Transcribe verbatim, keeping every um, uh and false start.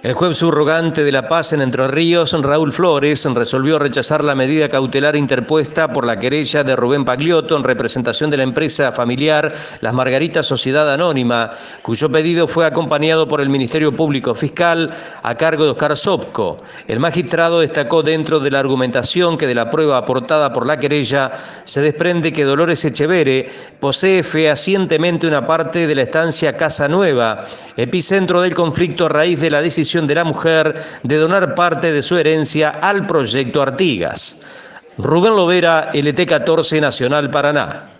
El juez subrogante de La Paz en Entre Ríos, Raúl Flores, resolvió rechazar la medida cautelar interpuesta por la querella de Rubén Pagliotto en representación de la empresa familiar Las Margaritas Sociedad Anónima, cuyo pedido fue acompañado por el Ministerio Público Fiscal a cargo de Oscar Sopko. El magistrado destacó dentro de la argumentación que de la prueba aportada por la querella se desprende que Dolores Echeverre posee fehacientemente una parte de la estancia Casa Nueva, epicentro del conflicto a raíz de la decisión de la mujer de donar parte de su herencia al proyecto Artigas. Rubén Lovera, L T catorce Nacional Paraná.